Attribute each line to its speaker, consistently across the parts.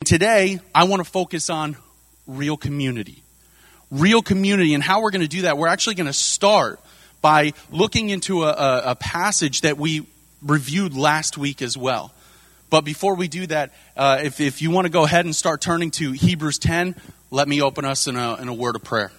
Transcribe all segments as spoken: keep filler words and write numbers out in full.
Speaker 1: today, I want to focus on real community. Real community, and how we're going to do that. We're actually going to start by looking into a, a, a passage that we reviewed last week as well. But before we do that, uh, if, if you want to go ahead and start turning to Hebrews ten, let me open us in a, in a word of prayer.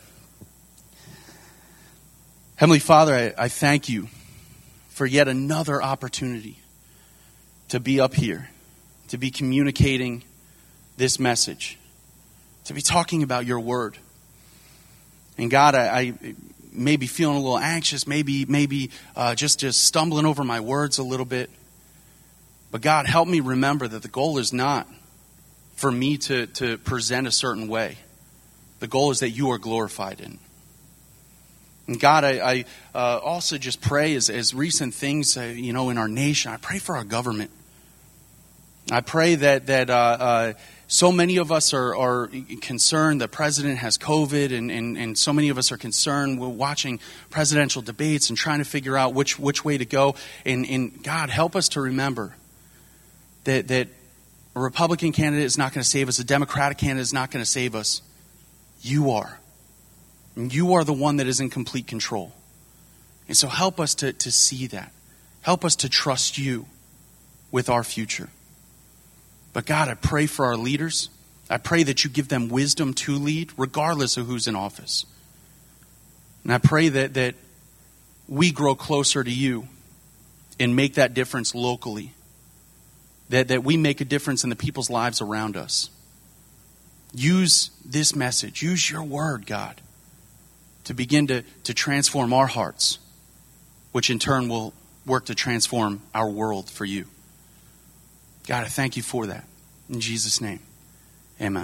Speaker 1: Heavenly Father, I, I thank you for yet another opportunity to be up here, to be communicating this message, to be talking about your word. And God, I, I may be feeling a little anxious, maybe maybe uh, just, just stumbling over my words a little bit. But God, help me remember that the goal is not for me to, to present a certain way. The goal is that you are glorified in. And God, I, I uh, also just pray as, as recent things, uh, you know, in our nation, I pray for our government. I pray that that uh, uh, so many of us are, are concerned. The president has COVID, and, and, and so many of us are concerned. We're watching presidential debates and trying to figure out which which way to go. And, and God, help us to remember that that a Republican candidate is not going to save us. A Democratic candidate is not going to save us. You are. And you are the one that is in complete control. And so help us to, to see that. Help us to trust you with our future. But God, I pray for our leaders. I pray that you give them wisdom to lead, regardless of who's in office. And I pray that, that we grow closer to you and make that difference locally. That, that we make a difference in the people's lives around us. Use this message. Use your word, God, to begin to, to transform our hearts, which in turn will work to transform our world for you. God, I thank you for that. In Jesus' name, amen.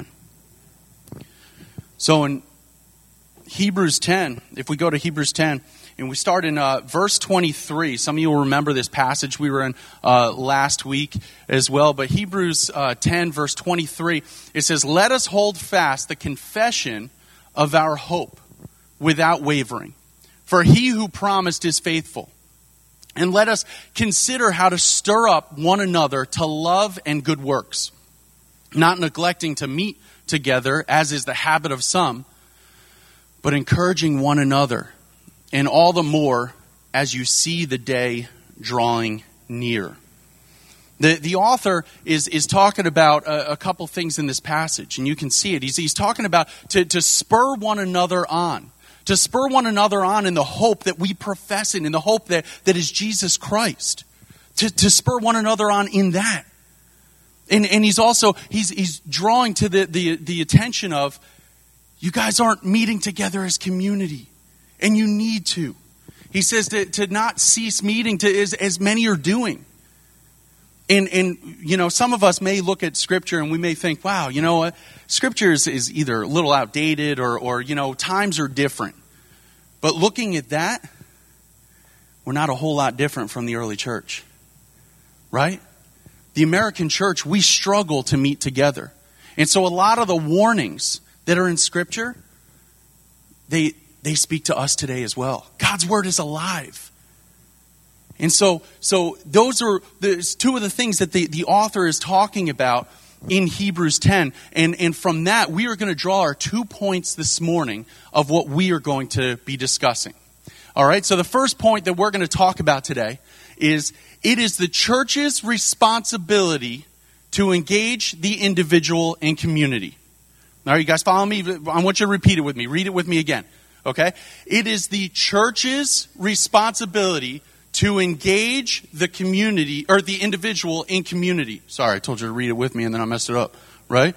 Speaker 1: So in Hebrews ten, if we go to Hebrews ten, and we start in uh, verse twenty-three. Some of you will remember this passage we were in uh, last week as well. But Hebrews uh, ten, verse twenty-three, it says, "Let us hold fast the confession of our hope without wavering. For he who promised is faithful. And let us consider how to stir up one another to love and good works, not neglecting to meet together, as is the habit of some, but encouraging one another, and all the more as you see the day drawing near." The the author is is talking about a, a couple things in this passage, and you can see it. He's, he's talking about to, to spur one another on. To spur one another on in the hope that we profess in, in the hope that, that is Jesus Christ. To, to spur one another on in that. And, and he's also, he's, he's drawing to the, the, the attention of, you guys aren't meeting together as community. And you need to. He says to, to not cease meeting to as, as many are doing. And, and, you know, some of us may look at Scripture and we may think, wow, you know what? Scripture is, is either a little outdated or, or, you know, times are different. But looking at that, we're not a whole lot different from the early church. Right? The American church, we struggle to meet together. And so a lot of the warnings that are in Scripture, they, they speak to us today as well. God's Word is alive. And so, so those are the, two of the things that the, the author is talking about in Hebrews ten. And, and from that, we are going to draw our two points this morning of what we are going to be discussing. All right, so the first point that we're going to talk about today is it is the church's responsibility to engage the individual and community. All right, you guys follow me? I want you to repeat it with me. Read it with me again. Okay? It is the church's responsibility to engage the community, or the individual in community. Sorry, I told you to read it with me and then I messed it up, right?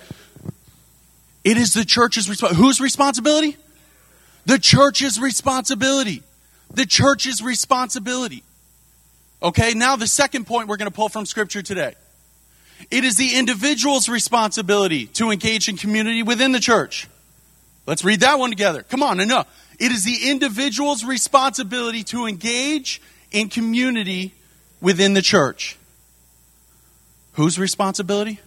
Speaker 1: It is the church's responsibility. Whose responsibility? The church's responsibility. The church's responsibility. Okay, now the second point we're going to pull from Scripture today. It is the individual's responsibility to engage in community within the church. Let's read that one together. Come on, enough. It is the individual's responsibility to engage in community within the church. Whose responsibility?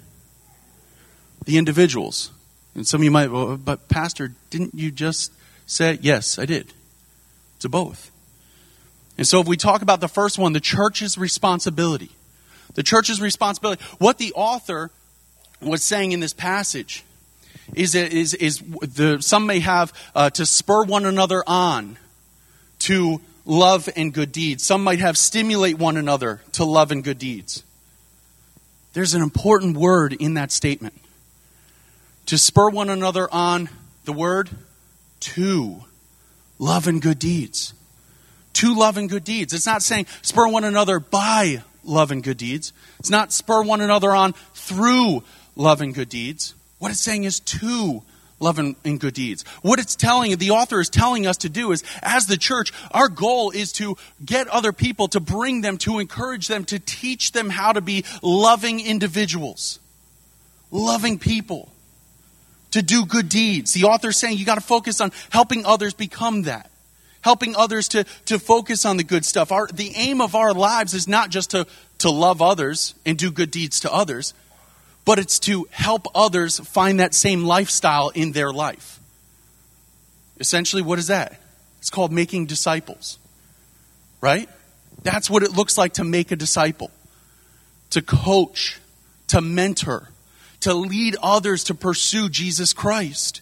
Speaker 1: The individual's. And some of you might, well, but Pastor, didn't you just say? Yes, I did. To both. And so if we talk about the first one, the church's responsibility. The church's responsibility. What the author what's saying in this passage is, is, is the, some may have uh, to spur one another on to love and good deeds. Some might have stimulate one another to love and good deeds. There's an important word in that statement. To spur one another on, the word, to love and good deeds. To love and good deeds. It's not saying spur one another by love and good deeds. It's not spur one another on through love and good deeds. What it's saying is to love and, and good deeds. What it's telling, the author is telling us to do is, as the church, our goal is to get other people, to bring them, to encourage them, to teach them how to be loving individuals, loving people, to do good deeds. The author is saying you got to focus on helping others become that, helping others to, to focus on the good stuff. Our, the aim of our lives is not just to, to love others and do good deeds to others, but it's to help others find that same lifestyle in their life. Essentially, what is that? It's called making disciples, right? That's what it looks like to make a disciple, to coach, to mentor, to lead others to pursue Jesus Christ.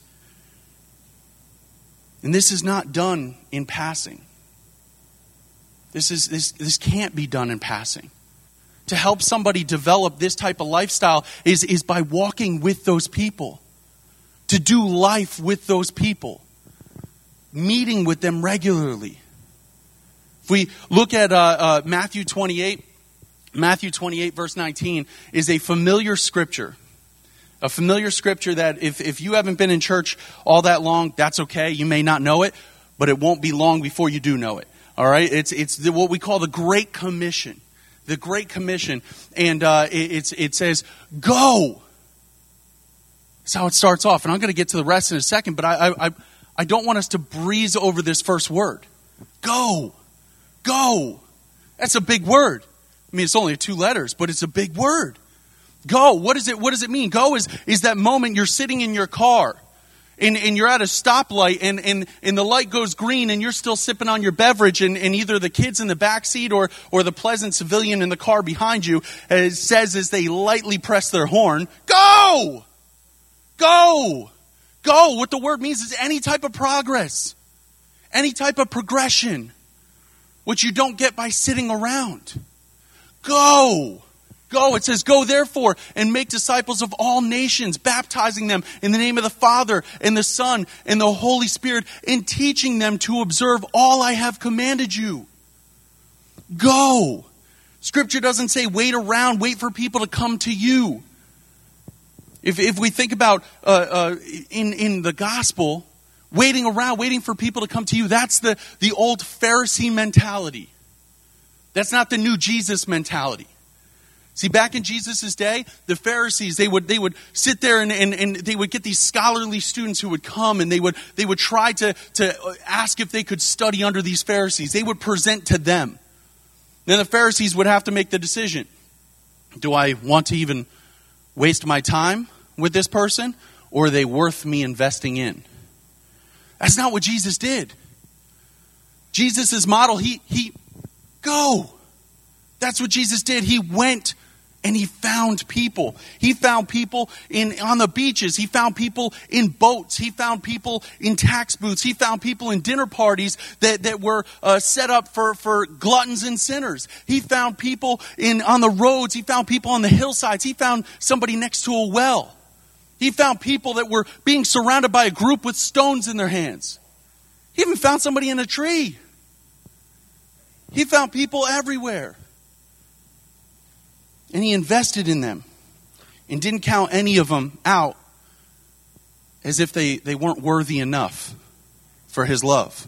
Speaker 1: And this is not done in passing. This is this this can't be done in passing. To help somebody develop this type of lifestyle is, is by walking with those people. To do life with those people. Meeting with them regularly. If we look at uh, uh, Matthew twenty-eight, Matthew twenty-eight verse nineteen is a familiar scripture. A familiar scripture that if, if you haven't been in church all that long, that's okay. You may not know it, but it won't be long before you do know it. All right? It's, it's the, what we call the Great Commission. The Great Commission, and uh, it, it's, it says, go. That's how it starts off, and I'm going to get to the rest in a second, but I, I, I don't want us to breeze over this first word. Go. Go. That's a big word. I mean, it's only two letters, but it's a big word. Go. What is it? What does it mean? Go is, is that moment you're sitting in your car, and, and you're at a stoplight, and, and, and the light goes green, and you're still sipping on your beverage, and, and either the kids in the back seat or, or the pleasant civilian in the car behind you uh, says as they lightly press their horn, go! Go! Go! What the word means is any type of progress, any type of progression, which you don't get by sitting around. Go! Go, it says, go therefore and make disciples of all nations, baptizing them in the name of the Father and the Son and the Holy Spirit, and teaching them to observe all I have commanded you. Go. Scripture doesn't say wait around, wait for people to come to you. If if we think about uh, uh, in, in the gospel, waiting around, waiting for people to come to you, that's the, the old Pharisee mentality. That's not the new Jesus mentality. See, back in Jesus' day, the Pharisees, they would they would sit there and, and, and they would get these scholarly students who would come, and they would they would try to, to ask if they could study under these Pharisees. They would present to them. Then the Pharisees would have to make the decision. Do I want to even waste my time with this person, or are they worth me investing in? That's not what Jesus did. Jesus' model, he he go. That's what Jesus did. He went and he found people. He found people in on the beaches. He found people in boats. He found people in tax booths. He found people in dinner parties that, that were uh, set up for, for gluttons and sinners. He found people in on the roads. He found people on the hillsides. He found somebody next to a well. He found people that were being surrounded by a group with stones in their hands. He even found somebody in a tree. He found people everywhere. And he invested in them and didn't count any of them out as if they, they weren't worthy enough for his love.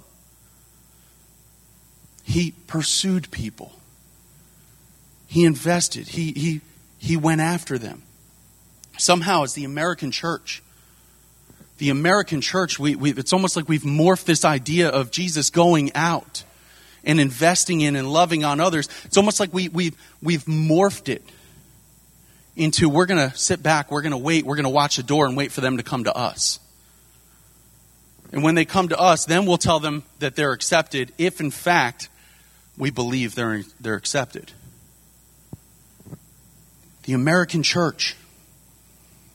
Speaker 1: He pursued people. He invested. He, he, he went after them. Somehow, as the American church, the American church, we, we, it's almost like we've morphed this idea of Jesus going out and investing in and loving on others. It's almost like we, we've, we've morphed it into we're going to sit back, we're going to wait, we're going to watch the door and wait for them to come to us. And when they come to us, then we'll tell them that they're accepted if, in fact, we believe they're, they're accepted. The American church,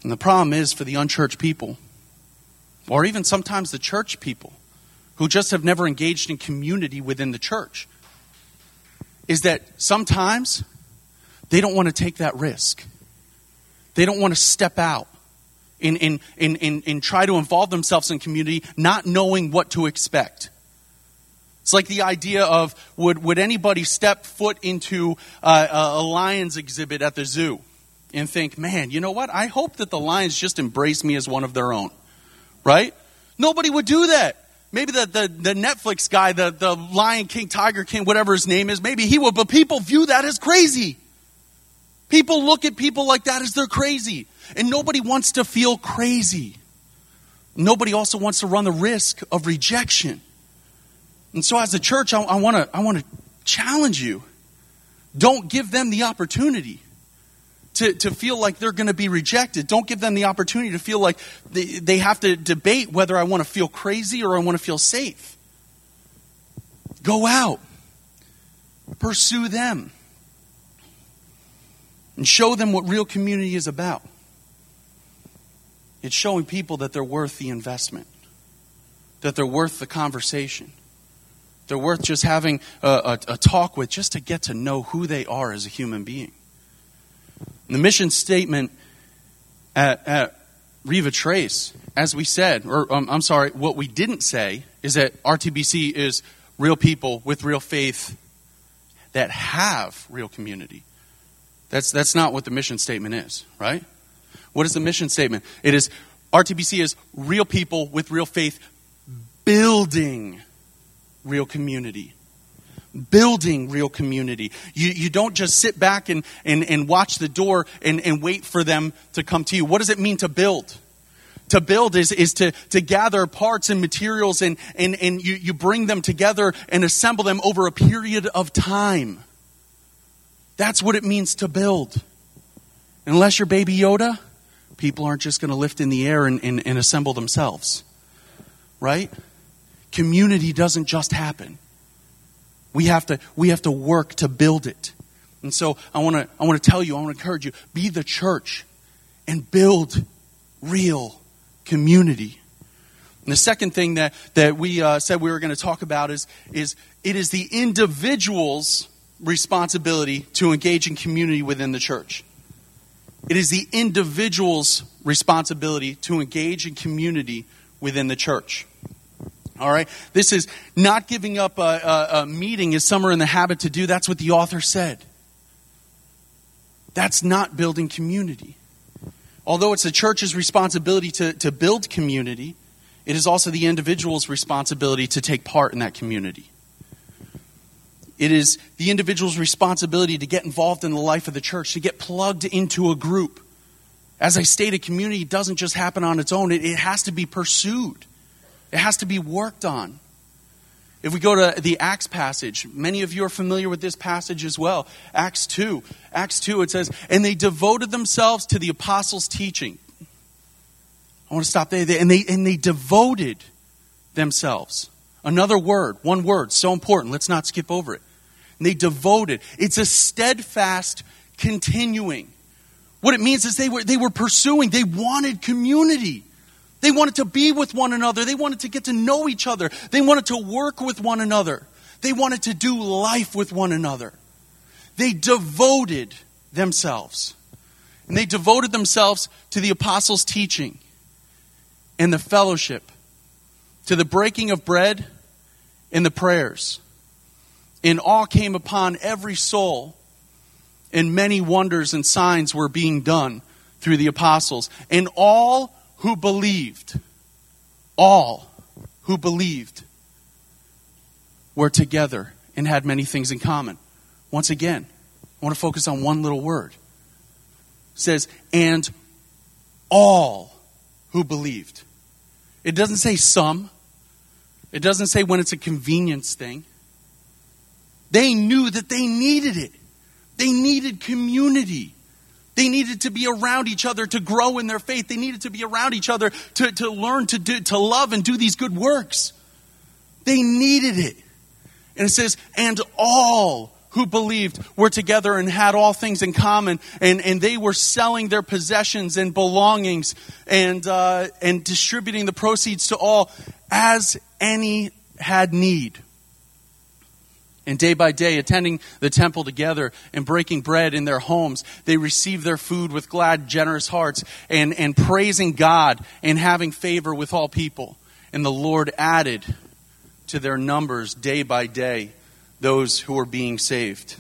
Speaker 1: And the problem is for the unchurched people, or even sometimes the church people, who just have never engaged in community within the church, is that sometimes they don't want to take that risk. They don't want to step out and, and, and, and, and try to involve themselves in community, not knowing what to expect. It's like the idea of, would, would anybody step foot into uh, a lion's exhibit at the zoo and think, man, you know what? I hope that the lions just embrace me as one of their own, right? Nobody would do that. Maybe the, the, the Netflix guy, the, the Lion King, Tiger King, whatever his name is, maybe he would, but people view that as crazy. People look at people like that as they're crazy. And nobody wants to feel crazy. Nobody also wants to run the risk of rejection. And so as a church, I, I want to I want to challenge you. Don't give them the opportunity to, to feel like they're going to be rejected. Don't give them the opportunity to feel like they, they have to debate whether I want to feel crazy or I want to feel safe. Go out. Pursue them. And show them what real community is about. It's showing people that they're worth the investment. That they're worth the conversation. They're worth just having a, a, a talk with, just to get to know who they are as a human being. And the mission statement at, at Riva Trace, as we said, or um, I'm sorry, what we didn't say is that R T B C is real people with real faith that have real community. That's that's not what the mission statement is, right? What is the mission statement? It is, R T B C is real people with real faith building real community. Building real community. You you don't just sit back and, and, and watch the door and, and wait for them to come to you. What does it mean to build? To build is, is to, to gather parts and materials and, and, and you, you bring them together and assemble them over a period of time. That's what it means to build. Unless you're Baby Yoda, people aren't just going to lift in the air and, and, and assemble themselves. Right? Community doesn't just happen. We have to we have to work to build it. And so I want to I want to tell you, I want to encourage you, be the church and build real community. And the second thing that that we uh, said we were going to talk about is is it is the individual's responsibility to engage in community within the church. It is the individual's responsibility to engage in community within the church. All right? This is not giving up a, a, a meeting as some are in the habit to do. That's what the author said. That's not building community. Although it's the church's responsibility to, to build community, it is also the individual's responsibility to take part in that community. It is the individual's responsibility to get involved in the life of the church, to get plugged into a group. As I stated, community doesn't just happen on its own. It, it has to be pursued. It has to be worked on. If we go to the Acts passage, many of you are familiar with this passage as well. Acts two. Acts two, it says, and they devoted themselves to the apostles' teaching. I want to stop there. And they, and they devoted themselves. Another word, one word, so important. Let's not skip over it. And they devoted. It's a steadfast continuing. What it means is they were they were pursuing. They wanted community. They wanted to be with one another. They wanted to get to know each other. They wanted to work with one another. They wanted to do life with one another. They devoted themselves. And they devoted themselves to the apostles' teaching and the fellowship, to the breaking of bread and the prayers. And awe came upon every soul, and many wonders and signs were being done through the apostles. And all who believed, all who believed were together and had many things in common. Once again, I want to focus on one little word. It says, and all who believed. It doesn't say some. It doesn't say when it's a convenience thing. They knew that they needed it. They needed community. They needed to be around each other to grow in their faith. They needed to be around each other to, to learn to do, to love and do these good works. They needed it. And it says, and all who believed were together and had all things in common, and, and they were selling their possessions and belongings and uh, and distributing the proceeds to all as any had need. And day by day, attending the temple together and breaking bread in their homes, they received their food with glad, generous hearts and, and praising God and having favor with all people. And the Lord added to their numbers day by day those who were being saved.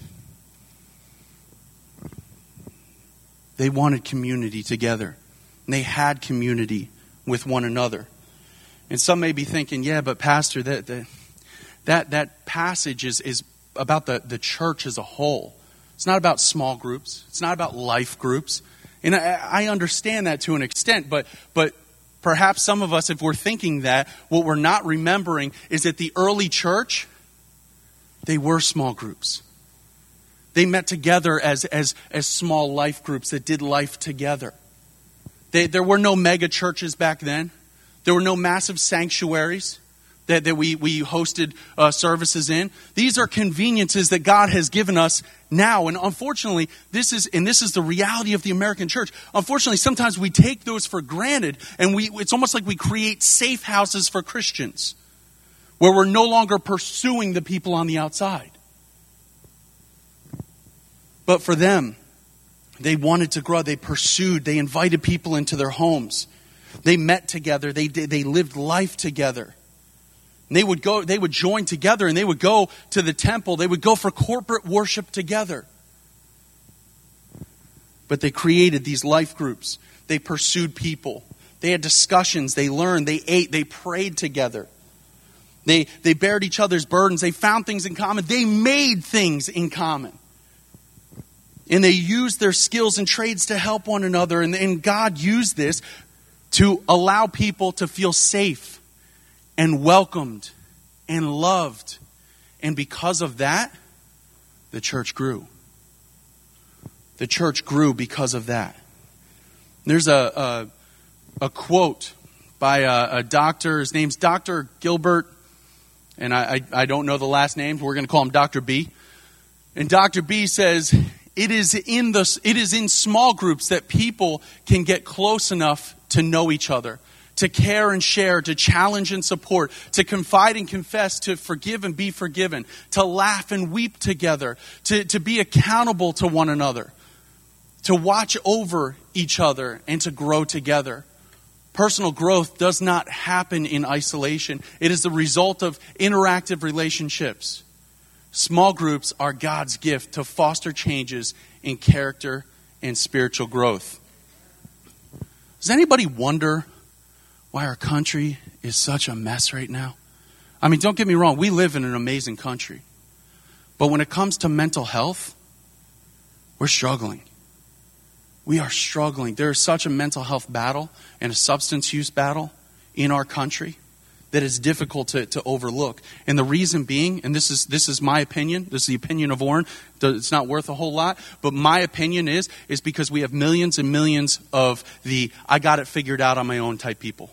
Speaker 1: They wanted community together. And they had community with one another. And some may be thinking, yeah, but Pastor, that that that, that passage is, is about the, the church as a whole. It's not about small groups. It's not about life groups. And I, I understand that to an extent, but but perhaps some of us, if we're thinking that, what we're not remembering is that the early church, they were small groups. They met together as, as, as small life groups that did life together. They, there were no mega churches back then. There were no massive sanctuaries that, that we, we hosted uh, services in. These are conveniences that God has given us now. And unfortunately, this is and this is the reality of the American church. Unfortunately, sometimes we take those for granted, and we it's almost like we create safe houses for Christians, where we're no longer pursuing the people on the outside. But for them, they wanted to grow. They pursued. They invited people into their homes. They met together. They they lived life together. And they would go. They would join together, and they would go to the temple. They would go for corporate worship together. But they created these life groups. They pursued people. They had discussions. They learned. They ate. They prayed together. They they bared each other's burdens. They found things in common. They made things in common. And they used their skills and trades to help one another. And, and God used this to allow people to feel safe and welcomed and loved. And because of that, the church grew. The church grew because of that. There's a a, a quote by a, a doctor. His name's Doctor Gilbert. And I, I, I don't know the last name. We're going to call him Doctor B. And Doctor B says, it is in the it is in small groups that people can get close enough to know each other, to care and share, to challenge and support, to confide and confess, to forgive and be forgiven, to laugh and weep together, to, to be accountable to one another, to watch over each other, and to grow together. Personal growth does not happen in isolation. It is the result of interactive relationships. Small groups are God's gift to foster changes in character and spiritual growth. Does anybody wonder why our country is such a mess right now? I mean, don't get me wrong. We live in an amazing country. But when it comes to mental health, we're struggling. We are struggling. There is such a mental health battle and a substance use battle in our country that is difficult to, to overlook. And the reason being, and this is this is my opinion, this is the opinion of Warren, it's not worth a whole lot, but my opinion is, is because we have millions and millions of the I got it figured out on my own type people.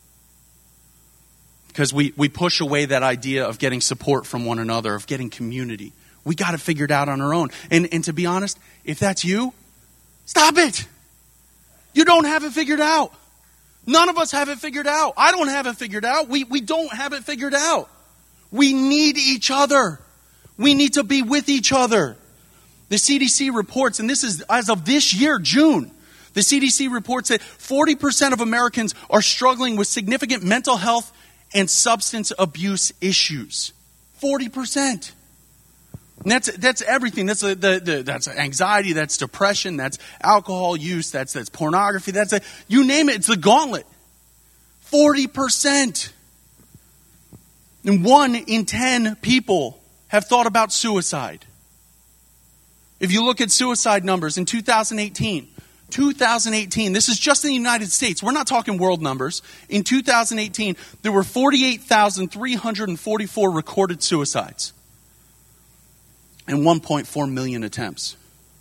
Speaker 1: Because we, we push away that idea of getting support from one another, of getting community. We got it figured out on our own. And, and to be honest, if that's you, stop it. You don't have it figured out. None of us have it figured out. I don't have it figured out. We, we don't have it figured out. We need each other. We need to be with each other. The C D C reports, and this is as of this year, June, the C D C reports that forty percent of Americans are struggling with significant mental health and substance abuse issues. forty percent. And that's that's everything. That's the, the, the that's anxiety. That's depression. That's alcohol use. That's that's pornography. That's a, you name it. It's the gauntlet. Forty percent. And one in ten people have thought about suicide. If you look at suicide numbers in two thousand eighteen, two thousand eighteen, this is just in the United States. We're not talking world numbers. In two thousand eighteen, there were forty-eight thousand three hundred forty-four recorded suicides. And one point four million attempts.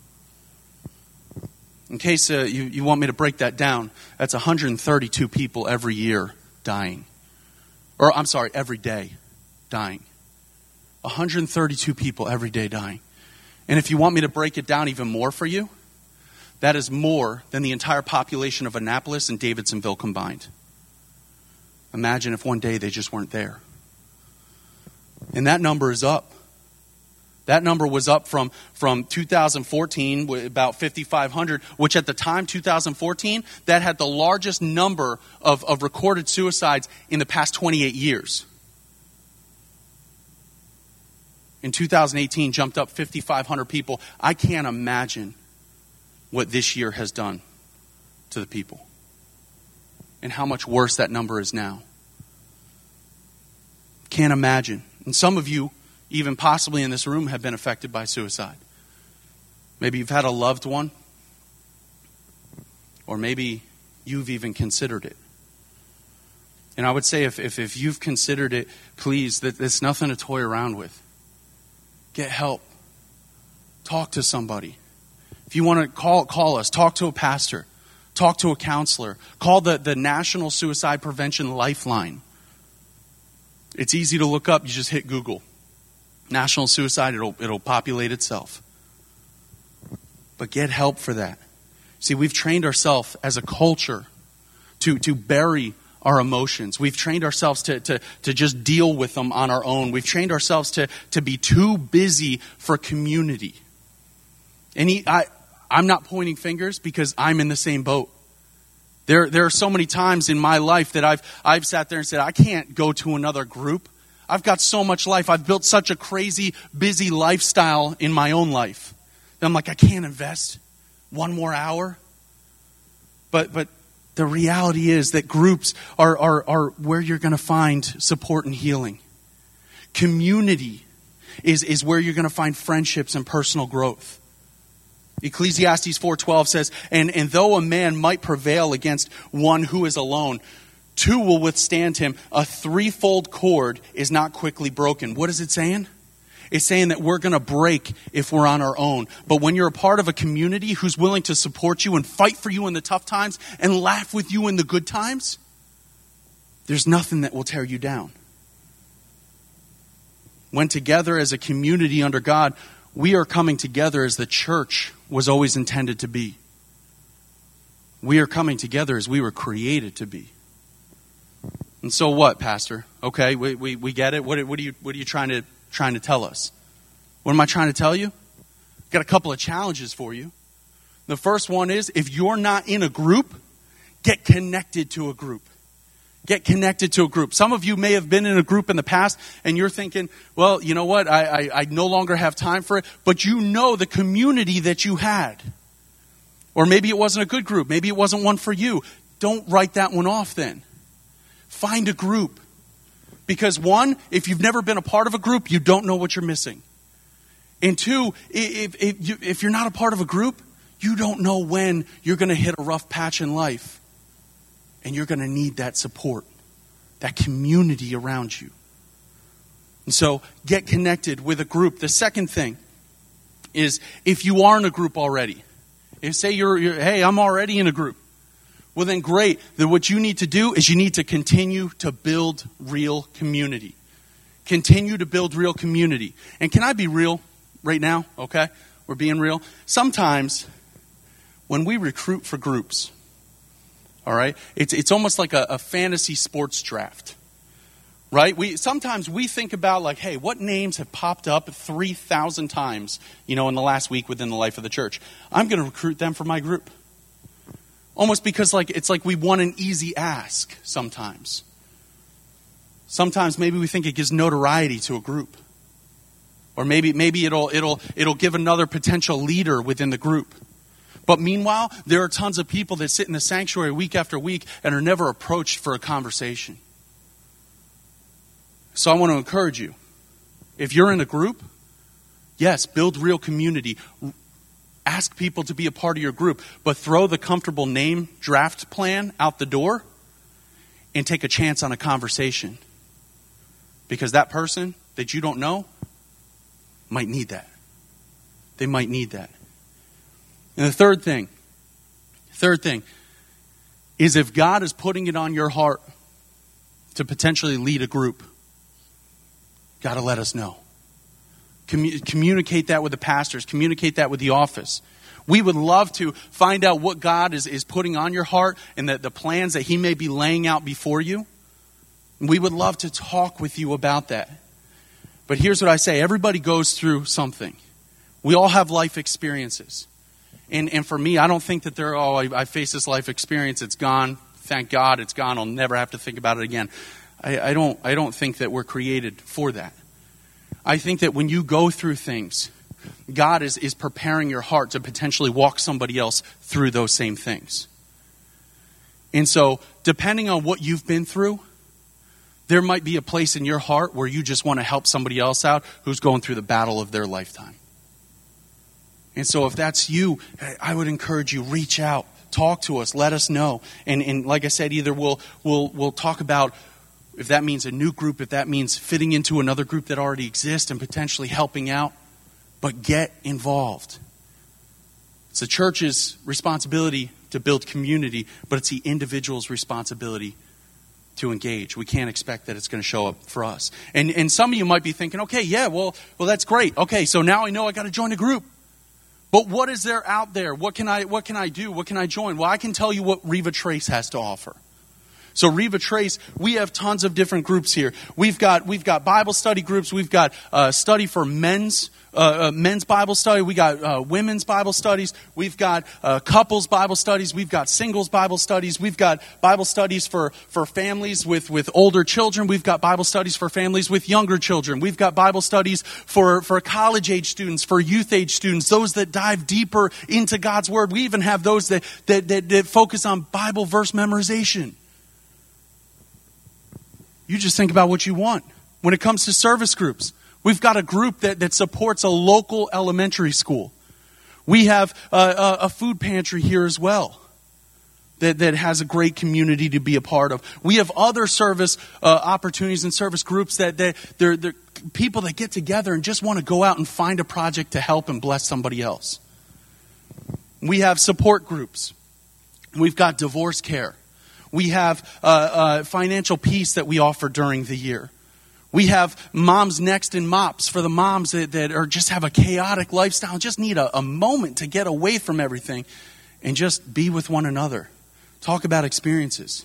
Speaker 1: In case uh, you, you want me to break that down, that's one hundred thirty-two people every year dying. Or, I'm sorry, every day dying. one hundred thirty-two people every day dying. And if you want me to break it down even more for you, that is more than the entire population of Annapolis and Davidsonville combined. Imagine if one day they just weren't there. And that number is up. That number was up from, from two thousand fourteen, about fifty-five hundred, which at the time, two thousand fourteen, that had the largest number of, of recorded suicides in the past twenty-eight years. In two thousand eighteen, jumped up fifty-five hundred people. I can't imagine what this year has done to the people and how much worse that number is now. Can't imagine. And some of you, even possibly in this room, have been affected by suicide. Maybe you've had a loved one, or maybe you've even considered it. And I would say if, if, if you've considered it, please, that it's nothing to toy around with. Get help. Talk to somebody. If you want to call, call us. Talk to a pastor. Talk to a counselor. Call the, the National Suicide Prevention Lifeline. It's easy to look up. You just hit Google. National Suicide, it'll, it'll populate itself. But get help for that. See, we've trained ourselves as a culture to, to bury our emotions. We've trained ourselves to, to, to just deal with them on our own. We've trained ourselves to, to be too busy for community. And he, I, I'm not pointing fingers because I'm in the same boat. There, there are so many times in my life that I've, I've sat there and said, I can't go to another group. I've got so much life. I've built such a crazy, busy lifestyle in my own life. And I'm like, I can't invest one more hour. But, but the reality is that groups are, are, are where you're going to find support and healing. Community is, is where you're going to find friendships and personal growth. Ecclesiastes four twelve says, and, and though a man might prevail against one who is alone, two will withstand him. A threefold cord is not quickly broken. What is it saying? It's saying that we're going to break if we're on our own. But when you're a part of a community who's willing to support you and fight for you in the tough times and laugh with you in the good times, there's nothing that will tear you down. When together as a community under God, we are coming together as the church was always intended to be. We are coming together as we were created to be. And so what, Pastor? Okay, we we, we get it. What, what are you what are you trying to trying to tell us? What am I trying to tell you? I've got a couple of challenges for you. The first one is, if you're not in a group, get connected to a group. Get connected to a group. Some of you may have been in a group in the past and you're thinking, well, you know what? I, I, I no longer have time for it. But you know the community that you had. Or maybe it wasn't a good group. Maybe it wasn't one for you. Don't write that one off then. Find a group. Because one, if you've never been a part of a group, you don't know what you're missing. And two, if, if, you, if you're not a part of a group, you don't know when you're going to hit a rough patch in life. And you're going to need that support, that community around you. And so get connected with a group. The second thing is, if you are in a group already, if say you're, you're hey, I'm already in a group. Well, then great. Then what you need to do is you need to continue to build real community. Continue to build real community. And can I be real right now? Okay? We're being real. Sometimes when we recruit for groups, all right, it's it's almost like a, a fantasy sports draft, right? We sometimes we think about like, hey, what names have popped up three thousand times, you know, in the last week within the life of the church? I'm going to recruit them for my group. Almost because like it's like we want an easy ask sometimes. Sometimes maybe we think it gives notoriety to a group. Or maybe maybe it'll it'll it'll give another potential leader within the group. But meanwhile, there are tons of people that sit in the sanctuary week after week and are never approached for a conversation. So I want to encourage you. If you're in a group, yes, build real community. Ask people to be a part of your group. But throw the comfortable name draft plan out the door and take a chance on a conversation. Because that person that you don't know might need that. They might need that. And the third thing, third thing is if God is putting it on your heart to potentially lead a group, got to let us know. Commu- communicate that with the pastors. Communicate that with the office. We would love to find out what God is, is putting on your heart and the, the plans that he may be laying out before you. We would love to talk with you about that. But here's what I say. Everybody goes through something. We all have life experiences. And and for me, I don't think that they're, oh, I, I face this life experience. It's gone. Thank God it's gone. I'll never have to think about it again. I, I don't I don't think that we're created for that. I think that when you go through things, God is, is preparing your heart to potentially walk somebody else through those same things. And so, depending on what you've been through, there might be a place in your heart where you just want to help somebody else out who's going through the battle of their lifetime. And so if that's you, I would encourage you, reach out, talk to us, let us know. And, and like I said, either we'll, we'll, we'll talk about if that means a new group, if that means fitting into another group that already exists and potentially helping out. But get involved. It's the church's responsibility to build community, but it's the individual's responsibility to engage. We can't expect that it's going to show up for us. And and some of you might be thinking, okay, yeah, well, well, that's great. Okay, so now I know I got to join a group. But what is there out there? What can I what can I do? What can I join? Well, I can tell you what Riva Trace has to offer. So Riva Trace, we have tons of different groups here. We've got we've got Bible study groups. We've got uh, study for men's uh, uh, men's Bible study. We got uh, women's Bible studies. We've got uh, couples Bible studies. We've got singles Bible studies. We've got Bible studies for, for families with, with older children. We've got Bible studies for families with younger children. We've got Bible studies for, for college age students, for youth age students, those that dive deeper into God's Word. We even have those that that, that, that focus on Bible verse memorization. You just think about what you want. When it comes to service groups, we've got a group that, that supports a local elementary school. We have a, a food pantry here as well that, that has a great community to be a part of. We have other service uh, opportunities and service groups that they, they're, they're people that get together and just want to go out and find a project to help and bless somebody else. We have support groups. We've got divorce care. We have uh, uh, financial peace that we offer during the year. We have Moms Next and Mops for the moms that, that are just have a chaotic lifestyle, just need a, a moment to get away from everything and just be with one another. Talk about experiences.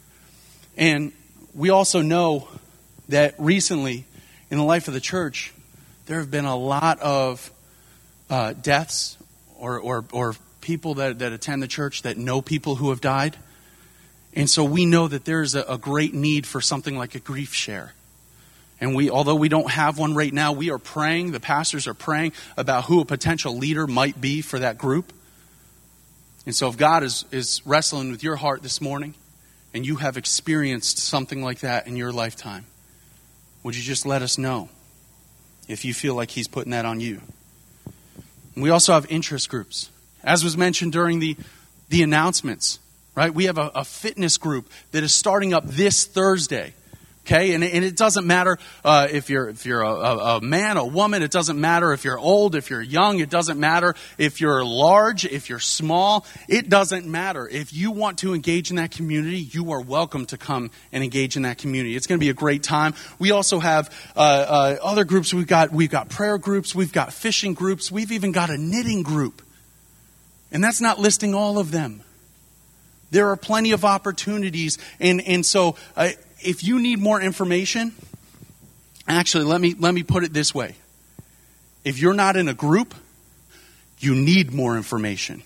Speaker 1: And we also know that recently in the life of the church, there have been a lot of uh, deaths or, or, or people that, that attend the church that know people who have died. And so we know that there's a, a great need for something like a grief share. And we, although we don't have one right now, we are praying, the pastors are praying about who a potential leader might be for that group. And so if God is, is wrestling with your heart this morning and you have experienced something like that in your lifetime, would you just let us know if you feel like he's putting that on you? And we also have interest groups. As was mentioned during the, the announcements, right? We have a, a fitness group that is starting up this Thursday. Okay, and, and it doesn't matter uh, if you're if you're a, a man, a woman. It doesn't matter if you're old, if you're young. It doesn't matter if you're large, if you're small. It doesn't matter. If you want to engage in that community, you are welcome to come and engage in that community. It's going to be a great time. We also have uh, uh, other groups. We've got we've got prayer groups. We've got fishing groups. We've even got a knitting group, and that's not listing all of them. There are plenty of opportunities, and and so. Uh, If you need more information, actually, let me let me put it this way. If you're not in a group, you need more information.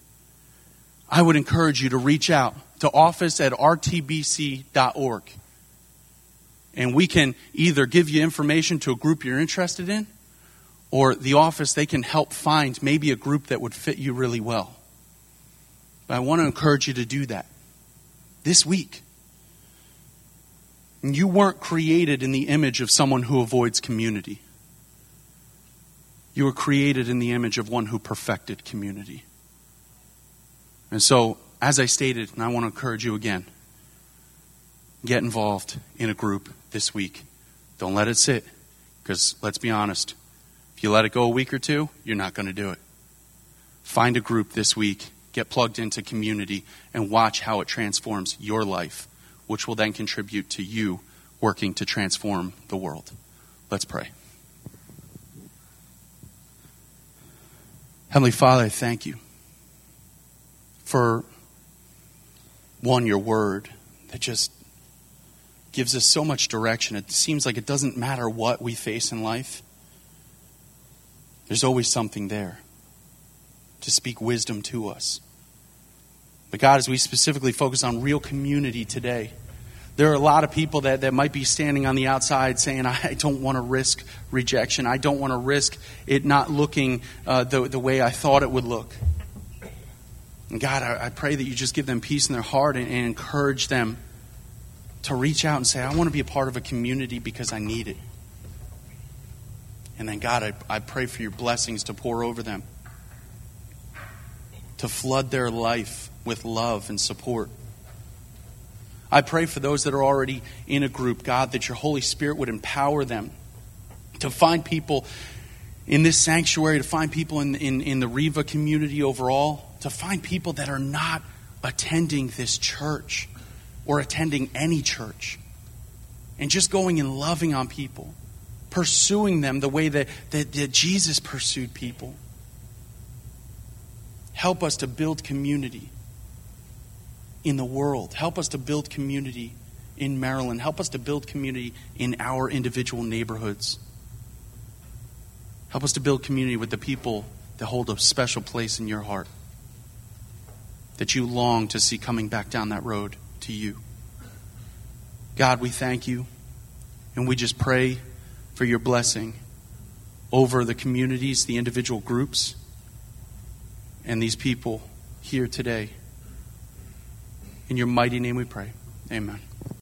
Speaker 1: I would encourage you to reach out to office at r t b c dot org. And we can either give you information to a group you're interested in, or the office, they can help find maybe a group that would fit you really well. But I want to encourage you to do that this week. You weren't created in the image of someone who avoids community. You were created in the image of one who perfected community. And so, as I stated, and I want to encourage you again, get involved in a group this week. Don't let it sit, because let's be honest, if you let it go a week or two, you're not going to do it. Find a group this week, get plugged into community, and watch how it transforms your life, which will then contribute to you working to transform the world. Let's pray. Heavenly Father, I thank you for, one, your word that just gives us so much direction. It seems like it doesn't matter what we face in life. There's always something there to speak wisdom to us. But God, as we specifically focus on real community today, there are a lot of people that, that might be standing on the outside saying, I don't want to risk rejection. I don't want to risk it not looking uh, the, the way I thought it would look. And God, I, I pray that you just give them peace in their heart and, and encourage them to reach out and say, I want to be a part of a community because I need it. And then, God, I, I pray for your blessings to pour over them, to flood their life with love and support. I pray for those that are already in a group, God, that your Holy Spirit would empower them to find people in this sanctuary, to find people in, in, in the Riva community overall, to find people that are not attending this church or attending any church, and just going and loving on people, pursuing them the way that, that, that Jesus pursued people. Help us to build community in the world. Help us to build community in Maryland. Help us to build community in our individual neighborhoods. Help us to build community with the people that hold a special place in your heart, that you long to see coming back down that road to you. God, we thank you, and we just pray for your blessing over the communities, the individual groups, and these people here today. In your mighty name we pray. Amen.